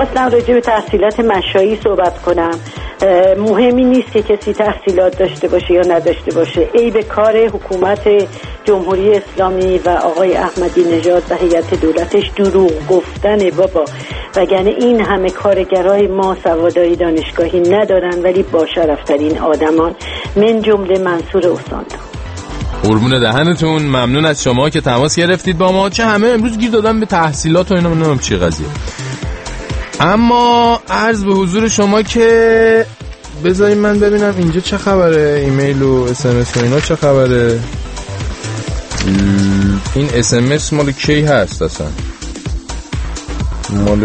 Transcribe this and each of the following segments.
خواستم راجع به تحصیلات مشایی صحبت کنم. مهمی نیست که کسی تحصیلات داشته باشه یا نداشته باشه. عیب کار حکومت جمهوری اسلامی و آقای احمدی نژاد و هیئت دولتش دروغ گفتن بابا، وگرنه این همه کارگرای ما سوادای دانشگاهی ندارن ولی با شرفترین آدمان، من جمله منصور اوسانتا. قربون دهنتون، ممنون از شما که تماس گرفتید با ما. چه همه امروز گیر دادن به تحصیلات و اینا، نمیدونم چی قضیه. اما عرض به حضور شما که بذارید من ببینم اینجا چه خبره، ایمیل و SMS و اینا چه خبره. این SMS مال کی هست اصلا؟ مال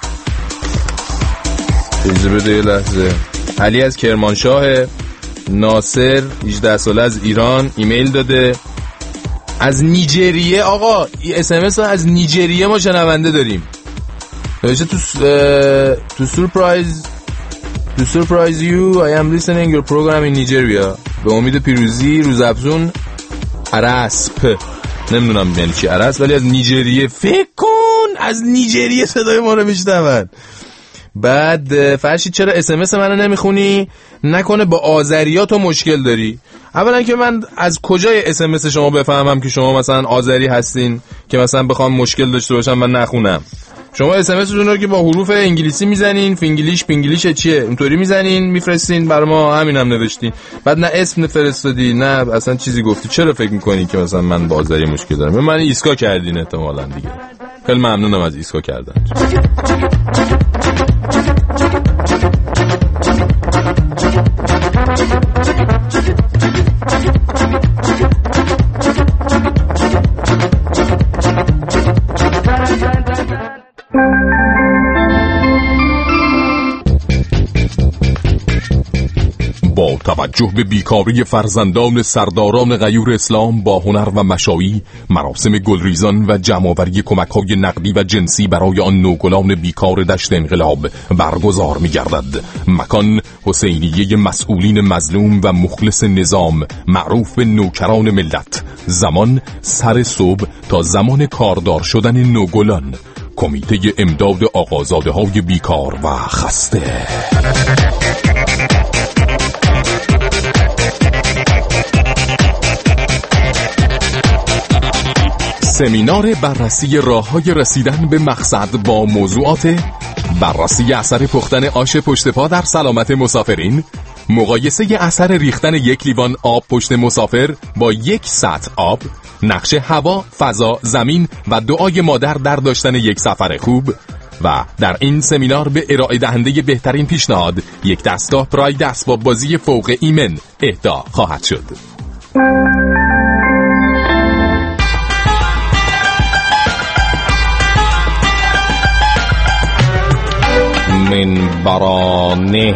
اجازه بده یه لحظه. علی از کرمانشاه. ناصر 18 ساله از ایران ایمیل داده. از نیجریه. آقا این SMS از نیجریه ما شنونده داریم. نوشته to surprise you I am listening your program in Nigeria. به امید پیروزی روزافزون عرسپ. نمیدونم یعنی چی عرسپ، ولی از نیجریه. فکر کن از نیجریه صدای ما رو میشنون. بعد فرشید چرا SMS منو نمیخونی؟ نکنه با آذریات تو مشکل داری؟ اولا که من از کجای SMS شما بفهمم که شما مثلا آذری هستین که مثلا بخوام مشکل داشته باشم و نخونم؟ شما SMS رو که با حروف انگلیسی میزنین، فینگلیش چیه اونطوری میزنین میفرستین برای ما، همینم نوشتین. بعد نه اسم فرستادی نه اصلا چیزی گفتی. چرا فکر میکنی که مثلا من با آذری مشکل دارم؟ من ایسکا کردین احتمالاً دیگه. خیلی ممنونم از ایسکا کردن. با توجه به بیکاری فرزندان سرداران غیور اسلام با هنر و مشایی، مراسم گلریزان و جمع‌آوری کمک‌های نقدی و جنسی برای آن نوگلان بیکار دشت انقلاب برگزار می‌گردد. مکان حسینیه مسئولین مظلوم و مخلص نظام، معروف به نوکران ملت. زمان سر صبح تا زمان کاردار شدن نوگلان. کمیته امداد آقازاده‌های بیکار و خسته. سمینار بررسی راه‌های رسیدن به مقصد با موضوعات بررسی اثر پختن آش پشت پا در سلامت مسافرین، مقایسه اثر ریختن 1 لیوان آب پشت مسافر با 1 سطح آب، نقش هوا، فضا، زمین و دعای مادر در داشتن یک سفر خوب. و در این سمینار به ارائه دهنده بهترین پیشنهاد 1 دستگاه پراید اسباب بازی فوق ایمن اهدا خواهد شد. منبرانه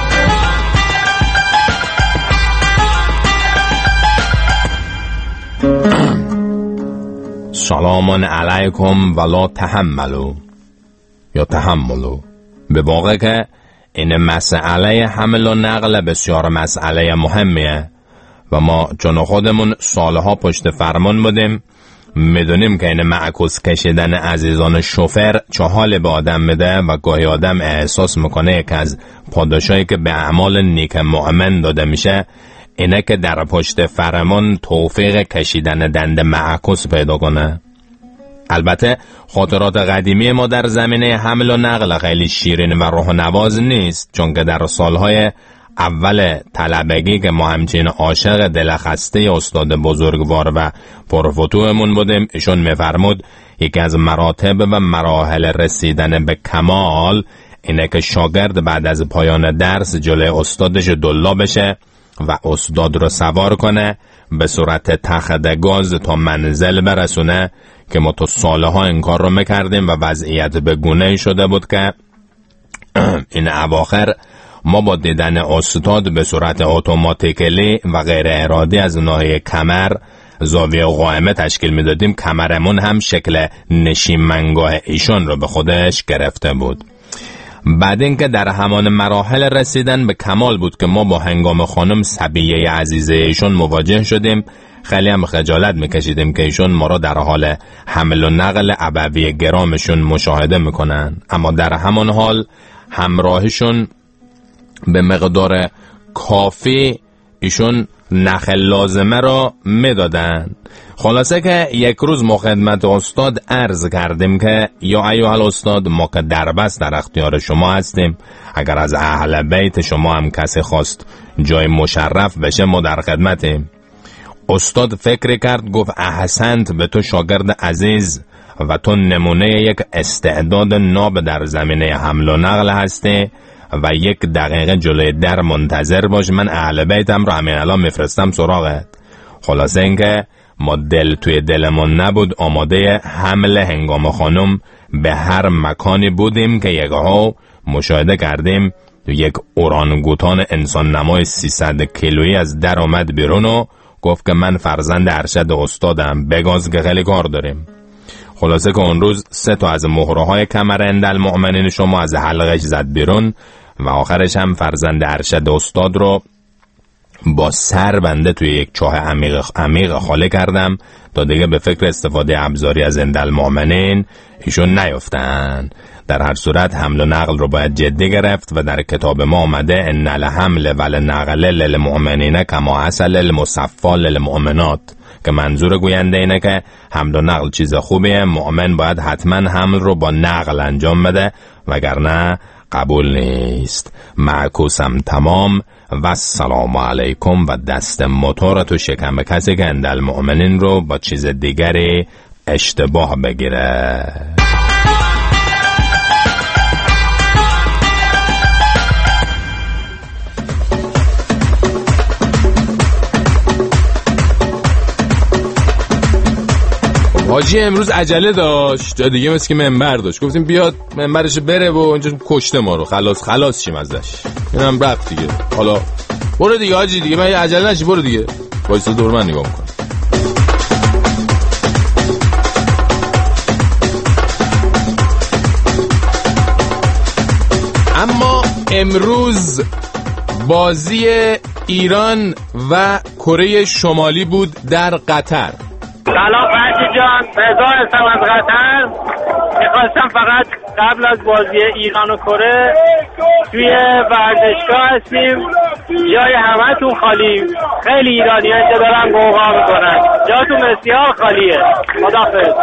سلام علیکم ولا تحملو یا تحملو. به واقع که این مسئله حمل و نقل بسیار مسئله مهمیه و ما چون خودمون سالها پشت فرمان بودیم میدونیم که این معکوس کشیدن عزیزان شوفر چه حال به آدم میده و گاهی آدم احساس میکنه که از پاداشایی که به اعمال نیک مؤمن داده میشه اینه که در پشت فرمان توفیق کشیدن دند معکوس پیدا کنه. البته خاطرات قدیمی ما در زمینه حمل و نقل خیلی شیرین و روح نواز نیست، چون که در سالهای اول طلبگی که ما همچین عاشق دلخسته استاد بزرگوار و پرفتوهمون بودیم، ایشون میفرمود یکی از مراتب و مراحل رسیدن به کمال اینه که شاگرد بعد از پایان درس جلوی استادش دلا بشه و استاد رو سوار کنه به صورت تخت گاز تا منزل برسونه، که ما تو سالها این کار رو میکردیم و وضعیت به گونه‌ای شده بود که این اواخر ما با دیدن استاد به صورت اتوماتیکلی و غیر ارادی از ناحیه کمر زاویه قائمه تشکیل میدادیم، کمرمون هم شکل نشیمنگاه ایشون رو به خودش گرفته بود. بعد اینکه در همان مراحل رسیدن به کمال بود که ما با هنگام خانم صبیه عزیزه ایشون مواجه شدیم خیلی هم خجالت میکشیدیم که ایشون ما را در حال حمل و نقل ابوی گرامشون مشاهده میکنن، اما در همان حال همراهشون به مقدار کافی ایشون نخل لازمه را میدادن. خلاصه که یک روز ما خدمت استاد عرض کردیم که یا ایها الاستاد، ما که دربست در اختیار شما هستیم، اگر از اهل بیت شما هم کسی خواست جای مشرف بشه ما در خدمتیم. استاد فکر کرد، گفت احسنت به تو شاگرد عزیز و تو نمونه یک استعداد ناب در زمینه حمل و نقل هستی و 1 دقیقه جلوی در منتظر باش، من اهل بیتم رو همین الان میفرستم سراغت. خلاصه اینکه ما دل توی دلمون نبود، آماده حمل هنگام خانم به هر مکانی بودیم که یکها مشاهده کردیم یک اورانگوتان انسان نمای 300 کیلویی از در آمد بیرون و گفت که من فرزند ارشد استادم، بگاز که خیلی کار داریم. خلاصه که اون روز 3 تا از مهره‌های کمر اندالمؤمنین شما از حلقش زد بیرون و آخرش هم فرزند ارشد استاد رو با سر بنده توی یک چاه عمیق خالی کردم تا دیگه به فکر استفاده ابزاری از اندالمؤمنین ایشون نیفتن. در هر صورت حمل و نقل رو باید جدی گرفت و در کتاب ما آمده ان الحمل والنقل للمؤمنین کما عسل المصفى للمؤمنات، که منظور گوینده اینه که حمل و نقل چیز خوبیه، مؤمن باید حتما حمل رو با نقل انجام بده وگرنه قبول نیست. معکوسم تمام و السلام علیکم و دست موتورت و شکم کسی که اندالمؤمنین رو با چیز دیگری اشتباه بگیره. حاجی امروز عجله داشت، جا دیگه مثل که منبر داشت، گفتیم بیاد منبرش بره و اونجا کشته ما رو، خلاص شیم ازش. اینم رفت دیگه. حالا برو دیگه حاجی، دیگه من عجله نشی، برو دیگه. وایسا دور من نگاه میکنم. اما امروز بازی ایران و کره شمالی بود در قطر. سلام فرشی جان، رضا هستم از قطر. میخواستم فقط قبل از بازی ایران و کره توی ورزشگاه هستیم، جای همتون خالی، خیلی ایرانی ها اینجا دارن قوقا میکنن، جاتون بسیار خالیه. خداحافظ.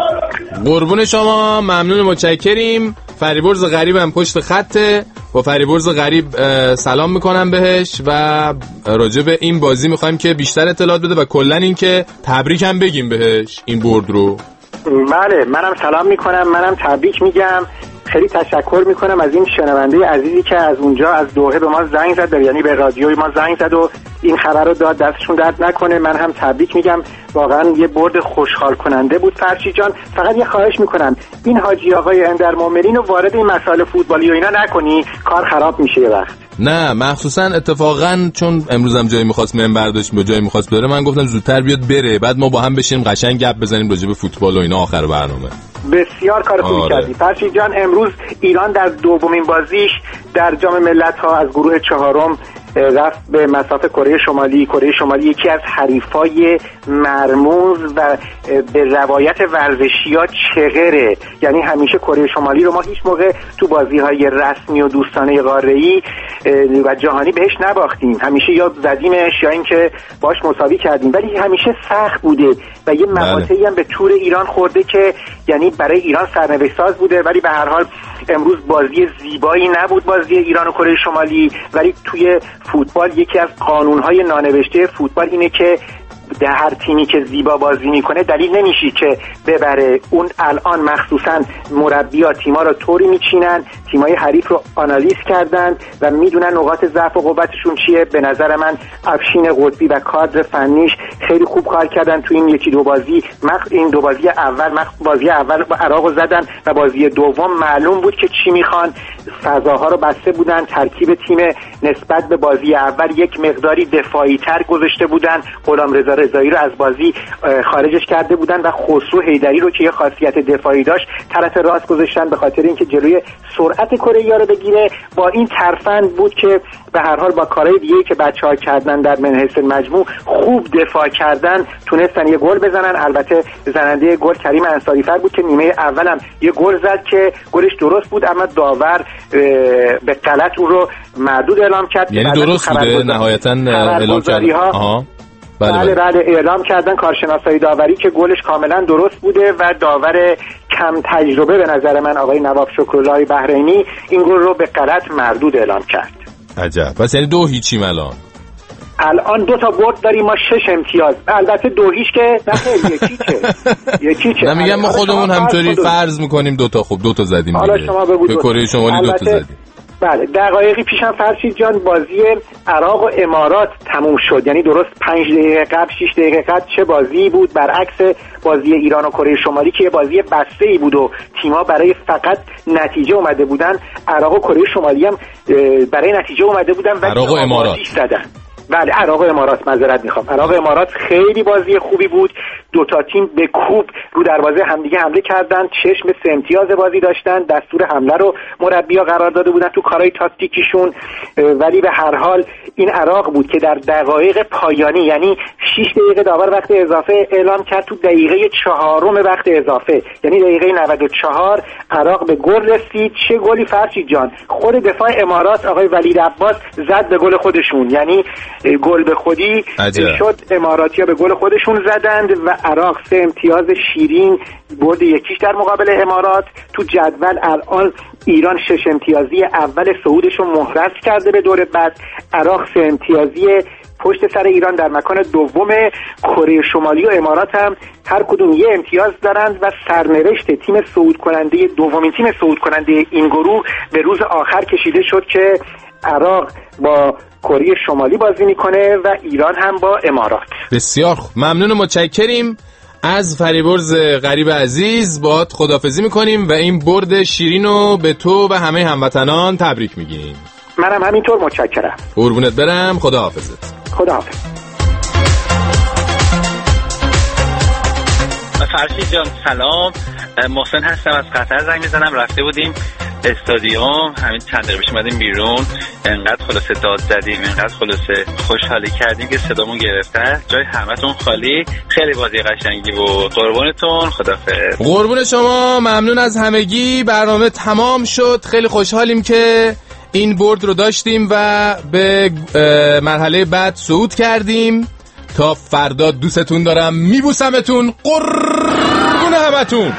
قربون شما، ممنون، متشکریم. فریبرز غریب هم پشت خطه، با فریبرز غریب سلام میکنم بهش و راجع به این بازی میخوایم که بیشتر اطلاعات بده و کلن این که تبریک هم بگیم بهش این برد رو. بله، منم سلام میکنم، منم تبریک میگم. خیلی تشکر میکنم از این شنونده عزیزی که از اونجا از دوحه به ما زنگ زد، یعنی به رادیوی ما زنگ زد و این خبر رو داد. دستشون درد نکنه. من هم تبریک میگم، واقعا یه برد خوشحال کننده بود. فرشی جان فقط یه خواهش میکنم، این حاجی آقای اندالمؤمنین رو وارد این مسائل فوتبالی و اینا نکنی، کار خراب میشه یه وقت. نه مخصوصا اتفاقا چون امروزم جایی میخواست منبر داشت به جایی میخواست بره، من گفتم زودتر بیاد بره، بعد ما با هم بشینیم قشنگ گپ بزنیم راجع به فوتبال و اینا آخر برنامه. بسیار کار خوبی کردی فرشید جان. امروز ایران در دومین بازیش در جام ملت‌ها از گروه 4 رفت به مصاف کره شمالی. کره شمالی یکی از حریفای مرموز و به روایت ورزشی‌ها چغره، یعنی همیشه کره شمالی رو ما هیچ موقع تو بازی‌های رسمی و دوستانه قاره‌ای و جهانی بهش نباختیم، همیشه یا زدیمش یا اینکه باش مساوی کردیم، ولی همیشه سخت بوده و یه مقاطعی هم به تور ایران خورده که یعنی برای ایران سرنوشت ساز بوده. ولی به هر حال امروز بازی زیبایی نبود بازی ایران و کره شمالی، ولی توی فوتبال یکی از قانون‌های نانوشته فوتبال اینه که در هر تیمی که زیبا بازی میکنه دلیل نمیشه که ببره. اون الان مخصوصا مربی‌ها تیم‌ها رو طوری میچینن، تیم‌های حریف رو آنالیز کردن و میدونن نقاط ضعف و قوتشون چیه. به نظر من افشین قطبی و کادر فنیش خیلی خوب کار کردن تو این یکی دو بازی. این دو بازی اول بازی اول با عراق زدن و بازی دوم معلوم بود که چی میخوان، فضاها رو بسته بودن، ترکیب تیم نسبت به بازی اول یک مقداری دفاعی تر گذاشته بودن، غلامرضا رضایی رو از بازی خارجش کرده بودن و خسرو حیدری رو که یه خاصیت دفاعی داشت طرف راست گذاشتن به خاطر اینکه جلوی سرعت صنعت کره‌ای رو بگیره. با این ترفند بود که به هر حال با کارهای دیگه‌ای که بچه‌ها کردن در منحص مجموع خوب دفاع کردن تونستن یه گل بزنن. البته زننده گل کریم انصاری‌فر بود که نیمه اولم یه گل زد که گلش درست بود، اما داور به غلط اون رو مردود اعلام کرد. یعنی درست بوده نهایتاً اعلام کرد. بله اعلام کردن کارشناسای داوری که گلش کاملا درست بوده و داور کم تجربه به نظر من آقای نواب شکرالله بحرینی این گل رو به غلط مردود اعلام کرد. عجب. پس یعنی 2-0 الان 2 تا برد داریم ما 6 امتیاز. البته 2-0 که نه یکیچه نه میگم ما خودمون همطوری فرض میکنیم 2 تا. خب 2 تا زدیم حالا شما بگو به کره شمالی 2 تا زدیم. بله دقایقی پیشم فرشید جان بازی عراق و امارات تموم شد، یعنی درست 5 دقیقه قبل 6 دقیقه قبل. چه بازی بود برعکس بازی ایران و کره شمالی که بازی بسته‌ای بود و تیم‌ها برای فقط نتیجه اومده بودن. عراق و کره شمالی هم برای نتیجه اومده بودن و عراق و امارات زدن. بله عراق و امارات، معذرت میخوام، عراق و امارات خیلی بازی خوبی بود. 2 تا تیم به کوب رو دروازه همدیگه حمله کردن، چشم 3 امتیاز بازی داشتن، دستور حمله رو مربی‌ها قرار داده بودن تو کارهای تاکتیکیشون. ولی به هر حال این عراق بود که در دقایق پایانی، یعنی 6 دقیقه داور وقت اضافه اعلام کرد، تو دقیقه 4 وقت اضافه یعنی دقیقه 94 عراق به گل رسید. چه گلی فرشید جان! خود دفاع امارات آقای ولید عباس زد به گل خودشون، یعنی گل به خودی شد. اماراتی‌ها به گل خودشون زدند و عراق 3 امتیاز شیرین برد 1 در مقابل امارات. تو جدول الان ایران 6 امتیازی اول صعودش رو محرز کرده به دور بعد. عراق 3 امتیازی پشت سر ایران در مکان دوم. کره شمالی و امارات هم هر کدوم 1 امتیاز دارند و سرنوشت تیم صعود کننده دومین تیم صعود کننده این گروه به روز آخر کشیده شد که عراق با کره شمالی بازی میکنه و ایران هم با امارات. بسیار خوب، ممنون و متشکریم از فریبرز غریب عزیز. باهات خداحافظی میکنیم و این برد شیرین رو به تو و همه هموطنان تبریک میگیم. منم همینطور متشکرم. قربونت برم. خداحافظت. خداحافظ. فرشید جان سلام، محسن هستم از قطر زنگ میزنم. رفته بودیم استادیوم، همین چند دقیقه پیش اومدیم بیرون، انقدر خلاصه داد زدیم، انقدر خلاصه خوشحالی کردیم که صدامون گرفته. جای همتون خالی. خیلی بازی قشنگی بود. قربونتون. خدافظ. قربون شما. ممنون از همگی. برنامه تمام شد. خیلی خوشحالیم که این برد رو داشتیم و به مرحله بعد صعود کردیم. تا فردا دوستتون دارم، میبوسمتون. قربون همتون.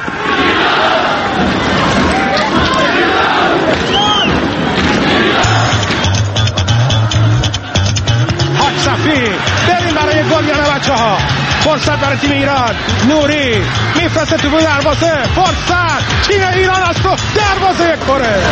حاج صفی بریم برای گل یا نه بچه ها؟ فرصت برای تیم ایران. نوری میفرسته تو دروازه. فرصت تیم ایران است و دروازه کره.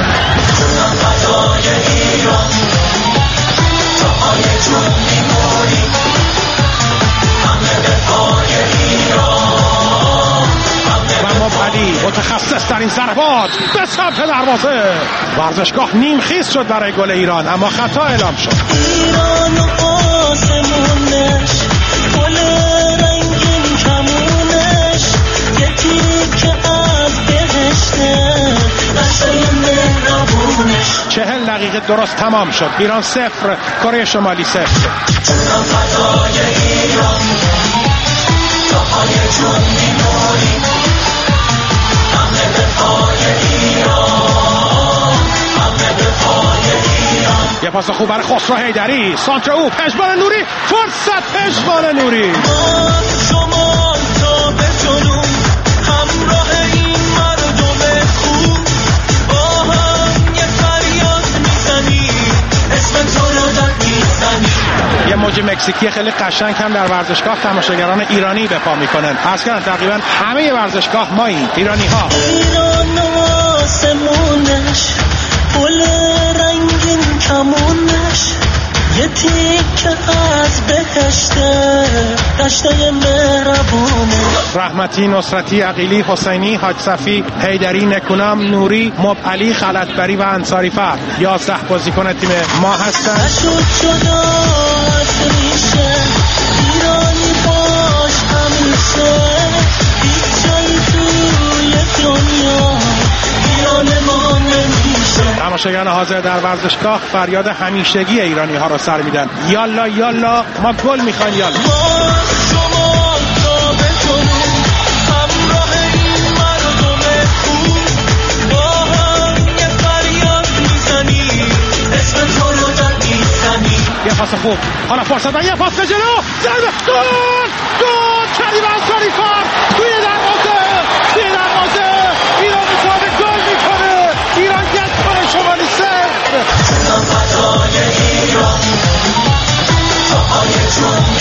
و مبعدی متخصص در این ضربات به سمت دروازه. ورزشگاه نیم خیز شد برای گل ایران، اما خطا اعلام شد. ایران و آسمونش، گل رنگین کمونش، یه تیکه از بهشته، قشنگ مهربونش. 40 دقیقه درست تمام شد. ایران 0 کره شمالی 0. فدای ایران جاهای جون میمونی، همه به پای ایران، همه به پای ایران. یه پاس خوب برای خسرو حیدری. سانتر او پشمان نوری. فرصت پشمان نوری. شما تا به جنوب همراه این مردم خوب، با هم یه فریاد میزنی، اسم تو رو داد میزنی. یه موج مکزیکی خیلی قشنگ هم در ورزشگاه تماشاگران ایرانی به پا میکنن. عرض کردم تقریبا همه ورزشگاه ماییم ایرانی ها. ایران آسمونش، گل رنگین کمونش، یه تیکه از بهشته، دشته مهربونه. رحمتی، نصرتی، عقیلی، حسینی، حاج صفی، حیدری، نکونام، نوری، مبعلی، خلعتبری و انصاری فر 11 بازیکن تیم ما هستن. نشد جدا از ریشه، ایرانی باش همیشه، هیچ جایی توی دنیا ایران ما نمیشه. تماشاگران حاضر در ورزشگاه فریاد همیشگی ایرانی ها را سر میدن. یالا یالا ما گل میخوایم، یالا. یه پاس خوب، حالا فرصت و یه پاس به جلو، ضربه، گل کریم انصاری فر توی دروازه ایران مساوی گل میکنه. ایران 1 شمالی 0.